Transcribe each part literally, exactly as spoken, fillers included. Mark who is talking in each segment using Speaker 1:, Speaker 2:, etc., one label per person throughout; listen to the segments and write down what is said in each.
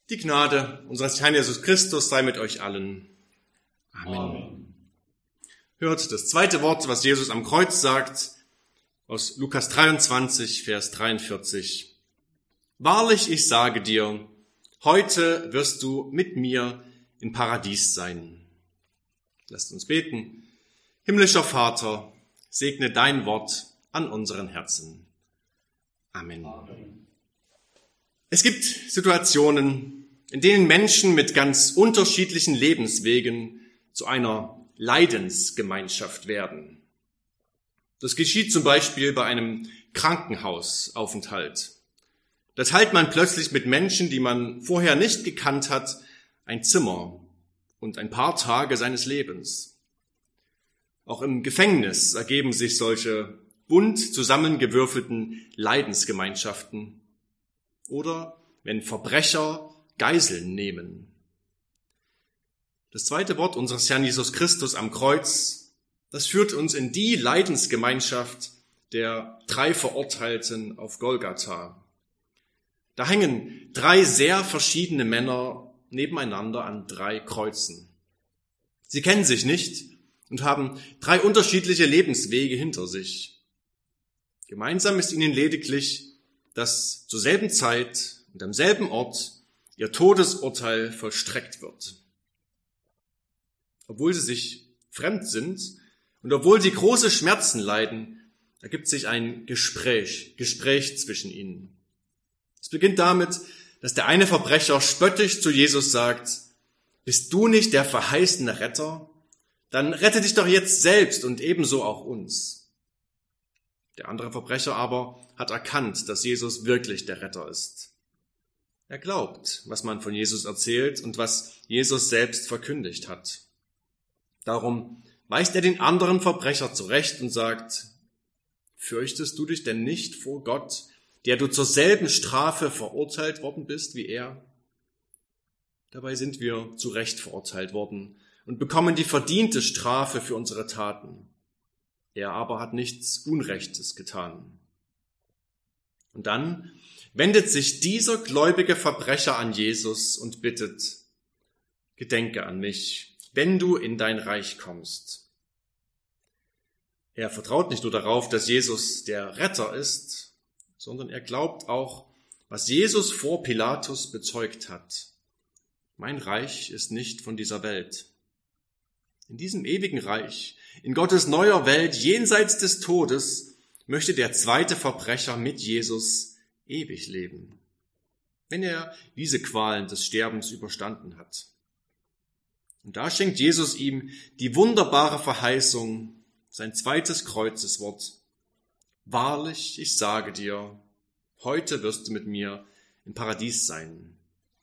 Speaker 1: Die Gnade unseres Herrn Jesus Christus sei mit euch allen. Amen. Amen. Hört das zweite Wort, was Jesus am Kreuz sagt, aus Lukas dreiundzwanzig, Vers dreiundvierzig. Wahrlich, ich sage dir, heute wirst du mit mir im Paradies sein. Lasst uns beten. Himmlischer Vater, segne dein Wort an unseren Herzen. Amen. Amen. Es gibt Situationen, in denen Menschen mit ganz unterschiedlichen Lebenswegen zu einer Leidensgemeinschaft werden. Das geschieht zum Beispiel bei einem Krankenhausaufenthalt. Da teilt man plötzlich mit Menschen, die man vorher nicht gekannt hat, ein Zimmer und ein paar Tage seines Lebens. Auch im Gefängnis ergeben sich solche bunt zusammengewürfelten Leidensgemeinschaften. Oder wenn Verbrecher Geiseln nehmen. Das zweite Wort unseres Herrn Jesus Christus am Kreuz, das führt uns in die Leidensgemeinschaft der drei Verurteilten auf Golgatha. Da hängen drei sehr verschiedene Männer nebeneinander an drei Kreuzen. Sie kennen sich nicht und haben drei unterschiedliche Lebenswege hinter sich. Gemeinsam ist ihnen lediglich, dass zur selben Zeit und am selben Ort ihr Todesurteil vollstreckt wird. Obwohl sie sich fremd sind und obwohl sie große Schmerzen leiden, ergibt sich ein Gespräch, Gespräch zwischen ihnen. Es beginnt damit, dass der eine Verbrecher spöttisch zu Jesus sagt, bist du nicht der verheißene Retter? Dann rette dich doch jetzt selbst und ebenso auch uns. Der andere Verbrecher aber hat erkannt, dass Jesus wirklich der Retter ist. Er glaubt, was man von Jesus erzählt und was Jesus selbst verkündigt hat. Darum weist er den anderen Verbrecher zurecht und sagt, fürchtest du dich denn nicht vor Gott, der du zur selben Strafe verurteilt worden bist wie er? Dabei sind wir zu Recht verurteilt worden und bekommen die verdiente Strafe für unsere Taten. Er aber hat nichts Unrechtes getan. Und dann wendet sich dieser gläubige Verbrecher an Jesus und bittet, gedenke an mich, wenn du in dein Reich kommst. Er vertraut nicht nur darauf, dass Jesus der Retter ist, sondern er glaubt auch, was Jesus vor Pilatus bezeugt hat. Mein Reich ist nicht von dieser Welt. In diesem ewigen Reich, in Gottes neuer Welt, jenseits des Todes, möchte der zweite Verbrecher mit Jesus ewig leben, wenn er diese Qualen des Sterbens überstanden hat. Und da schenkt Jesus ihm die wunderbare Verheißung, sein zweites Kreuzeswort. Wahrlich, ich sage dir, heute wirst du mit mir im Paradies sein.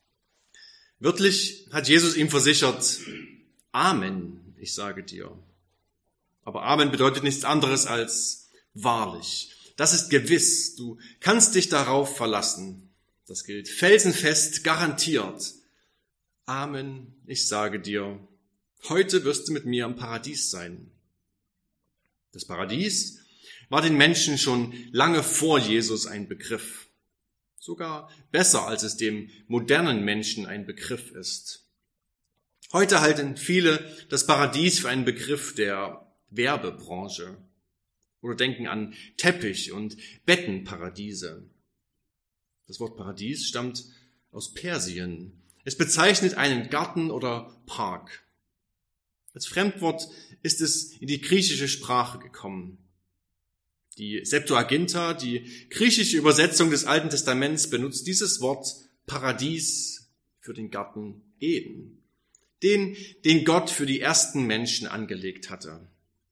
Speaker 1: Wörtlich hat Jesus ihm versichert, Amen, ich sage dir. Aber Amen bedeutet nichts anderes als wahrlich. Das ist gewiss, du kannst dich darauf verlassen. Das gilt felsenfest, garantiert. Amen, ich sage dir, heute wirst du mit mir im Paradies sein. Das Paradies war den Menschen schon lange vor Jesus ein Begriff. Sogar besser, als es dem modernen Menschen ein Begriff ist. Heute halten viele das Paradies für einen Begriff der Werbebranche. Oder denken an Teppich- und Bettenparadiese. Das Wort Paradies stammt aus Persien. Es bezeichnet einen Garten oder Park. Als Fremdwort ist es in die griechische Sprache gekommen. Die Septuaginta, die griechische Übersetzung des Alten Testaments, benutzt dieses Wort Paradies für den Garten Eden, den, den Gott für die ersten Menschen angelegt hatte.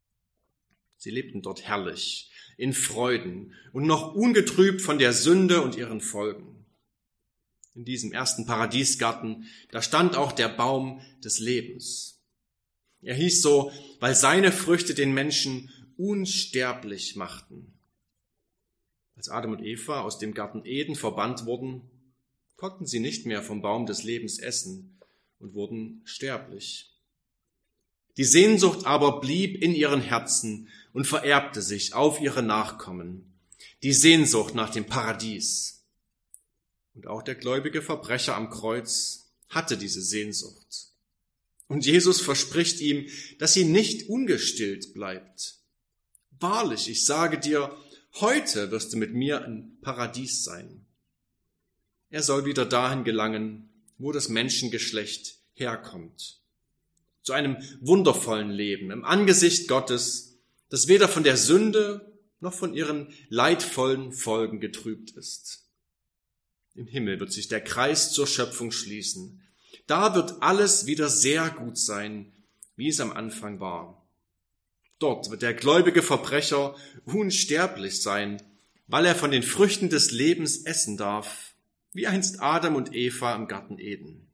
Speaker 1: Sie lebten dort herrlich, in Freuden und noch ungetrübt von der Sünde und ihren Folgen. In diesem ersten Paradiesgarten, da stand auch der Baum des Lebens. Er hieß so, weil seine Früchte den Menschen unsterblich machten. Als Adam und Eva aus dem Garten Eden verbannt wurden, konnten sie nicht mehr vom Baum des Lebens essen und wurden sterblich. Die Sehnsucht aber blieb in ihren Herzen und vererbte sich auf ihre Nachkommen. Die Sehnsucht nach dem Paradies. Und auch der gläubige Verbrecher am Kreuz hatte diese Sehnsucht. Und Jesus verspricht ihm, dass sie nicht ungestillt bleibt. Wahrlich, ich sage dir, heute wirst du mit mir im Paradies sein. Er soll wieder dahin gelangen, wo das Menschengeschlecht herkommt. Zu einem wundervollen Leben im Angesicht Gottes, das weder von der Sünde noch von ihren leidvollen Folgen getrübt ist. Im Himmel wird sich der Kreis zur Schöpfung schließen. Da wird alles wieder sehr gut sein, wie es am Anfang war. Dort wird der gläubige Verbrecher unsterblich sein, weil er von den Früchten des Lebens essen darf, wie einst Adam und Eva im Garten Eden.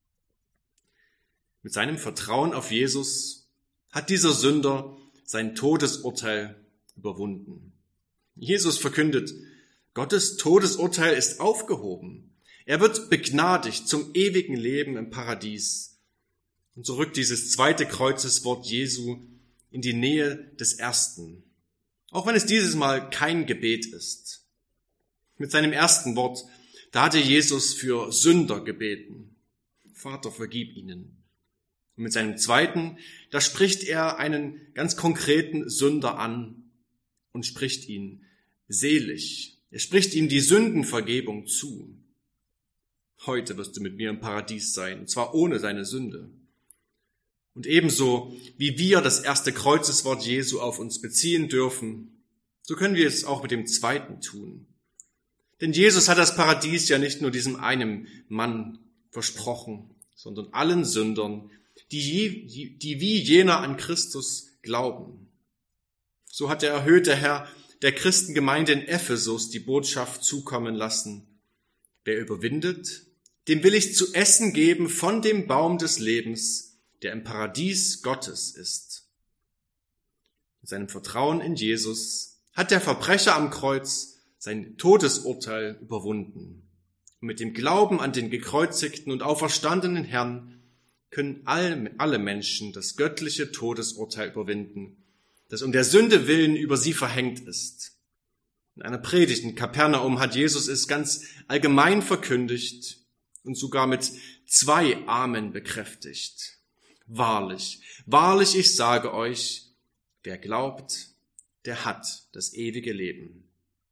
Speaker 1: Mit seinem Vertrauen auf Jesus hat dieser Sünder sein Todesurteil überwunden. Jesus verkündet, Gottes Todesurteil ist aufgehoben. Er wird begnadigt zum ewigen Leben im Paradies. Und so rückt dieses zweite Kreuzeswort Jesu in die Nähe des ersten, auch wenn es dieses Mal kein Gebet ist. Mit seinem ersten Wort, da hatte Jesus für Sünder gebeten. Vater, vergib ihnen. Und mit seinem zweiten, da spricht er einen ganz konkreten Sünder an und spricht ihn selig. Er spricht ihm die Sündenvergebung zu. Heute wirst du mit mir im Paradies sein, und zwar ohne seine Sünde. Und ebenso wie wir das erste Kreuzeswort Jesu auf uns beziehen dürfen, so können wir es auch mit dem zweiten tun. Denn Jesus hat das Paradies ja nicht nur diesem einen Mann versprochen, sondern allen Sündern, die, die wie jener an Christus glauben. So hat der erhöhte Herr der Christengemeinde in Ephesus die Botschaft zukommen lassen. Wer überwindet, dem will ich zu essen geben von dem Baum des Lebens, der im Paradies Gottes ist. Mit seinem Vertrauen in Jesus hat der Verbrecher am Kreuz sein Todesurteil überwunden. Und mit dem Glauben an den gekreuzigten und auferstandenen Herrn können alle Menschen das göttliche Todesurteil überwinden, das um der Sünde willen über sie verhängt ist. In einer Predigt in Kapernaum hat Jesus es ganz allgemein verkündigt und sogar mit zwei Amen bekräftigt. Wahrlich, wahrlich, ich sage euch, wer glaubt, der hat das ewige Leben.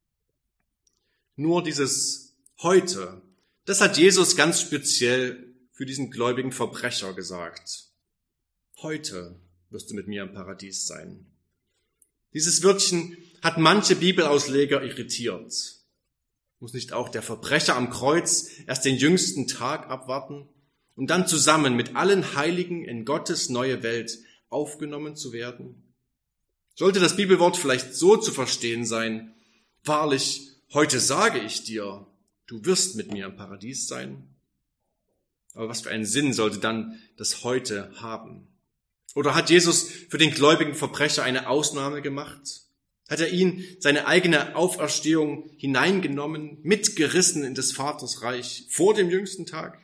Speaker 1: Nur dieses heute, das hat Jesus ganz speziell für diesen gläubigen Verbrecher gesagt. Heute wirst du mit mir im Paradies sein. Dieses Wörtchen hat manche Bibelausleger irritiert. Muss nicht auch der Verbrecher am Kreuz erst den jüngsten Tag abwarten, um dann zusammen mit allen Heiligen in Gottes neue Welt aufgenommen zu werden? Sollte das Bibelwort vielleicht so zu verstehen sein, wahrlich, heute sage ich dir, du wirst mit mir im Paradies sein? Aber was für einen Sinn sollte dann das heute haben? Oder hat Jesus für den gläubigen Verbrecher eine Ausnahme gemacht? Hat er ihn, seine eigene Auferstehung hineingenommen, mitgerissen in des Vaters Reich vor dem jüngsten Tag?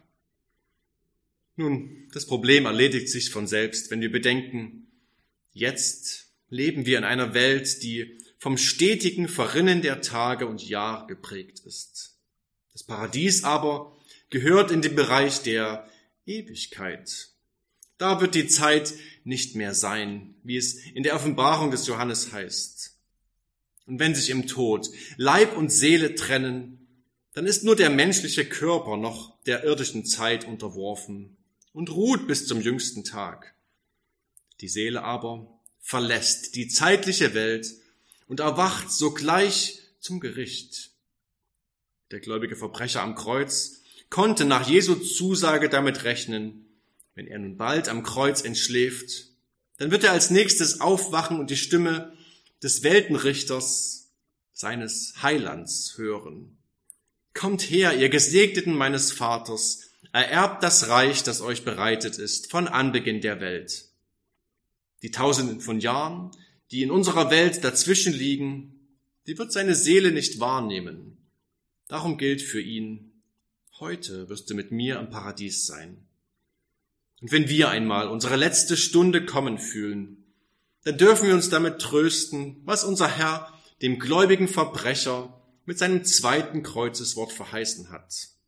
Speaker 1: Nun, das Problem erledigt sich von selbst, wenn wir bedenken, jetzt leben wir in einer Welt, die vom stetigen Verrinnen der Tage und Jahre geprägt ist. Das Paradies aber gehört in den Bereich der Ewigkeit. Da wird die Zeit nicht mehr sein, wie es in der Offenbarung des Johannes heißt. Und wenn sich im Tod Leib und Seele trennen, dann ist nur der menschliche Körper noch der irdischen Zeit unterworfen und ruht bis zum jüngsten Tag. Die Seele aber verlässt die zeitliche Welt und erwacht sogleich zum Gericht. Der gläubige Verbrecher am Kreuz konnte nach Jesu Zusage damit rechnen, wenn er nun bald am Kreuz entschläft, dann wird er als nächstes aufwachen und die Stimme des Weltenrichters, seines Heilands hören. Kommt her, ihr Gesegneten meines Vaters, ererbt das Reich, das euch bereitet ist, von Anbeginn der Welt. Die Tausenden von Jahren, die in unserer Welt dazwischen liegen, die wird seine Seele nicht wahrnehmen. Darum gilt für ihn, heute wirst du mit mir im Paradies sein. Und wenn wir einmal unsere letzte Stunde kommen fühlen, dann dürfen wir uns damit trösten, was unser Herr dem gläubigen Verbrecher mit seinem zweiten Kreuzeswort verheißen hat.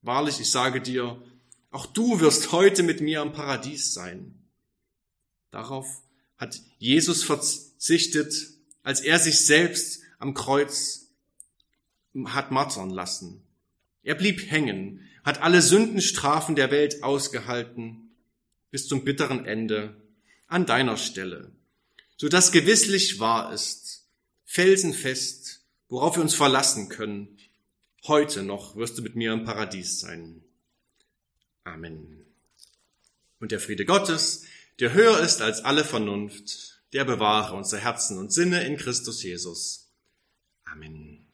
Speaker 1: Wahrlich, ich sage dir, auch du wirst heute mit mir im Paradies sein. Darauf hat Jesus verzichtet, als er sich selbst am Kreuz hat martern lassen. Er blieb hängen, hat alle Sündenstrafen der Welt ausgehalten, bis zum bitteren Ende an deiner Stelle, sodass gewisslich wahr ist, felsenfest, worauf wir uns verlassen können. Heute noch wirst du mit mir im Paradies sein. Amen. Und der Friede Gottes, der höher ist als alle Vernunft, der bewahre unsere Herzen und Sinne in Christus Jesus. Amen.